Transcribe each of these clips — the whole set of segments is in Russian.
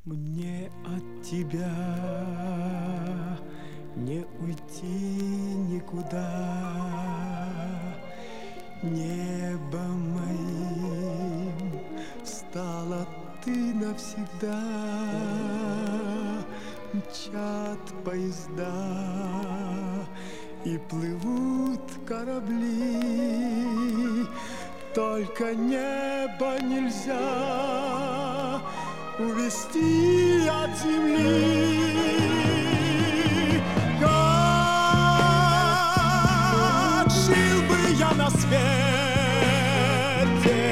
Мне от тебя не уйти никуда, небом моим стала ты навсегда. Мчат поезда и плывут корабли, только небо нельзя увести от земли. Как жил бы я на свете,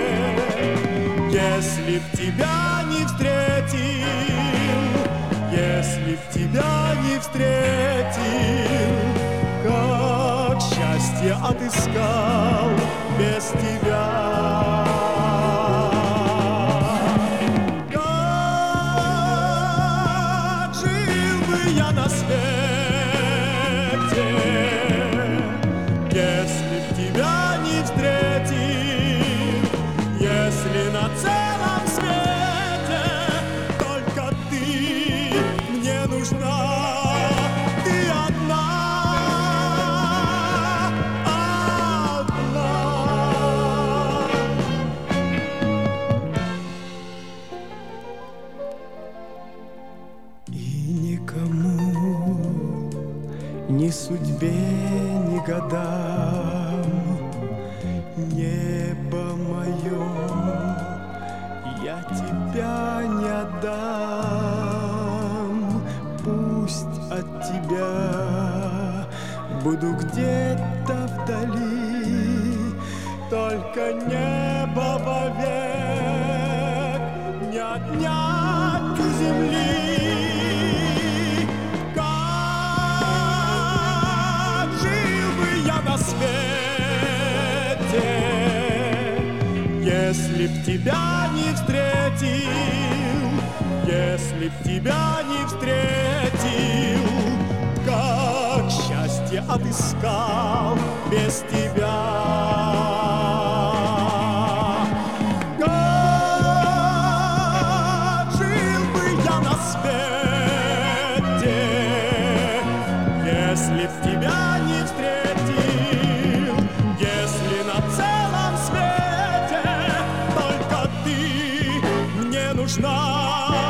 если б тебя не встретил, если б тебя не встретил. Как счастье отыскал без тебя. Я на свете, если б тебя не встретил, если на целом свете только ты мне нужна, ты одна, одна. Ни судьбе, ни годам, небо мое, я тебя не отдам. Пусть от тебя буду где-то вдали, только небо вовек не отнять у земли. Если б тебя не встретил, если б тебя не встретил, как счастье отыскал без тебя. Как жил бы я на свете, если б тебя не встретил, если на целом свете нужна.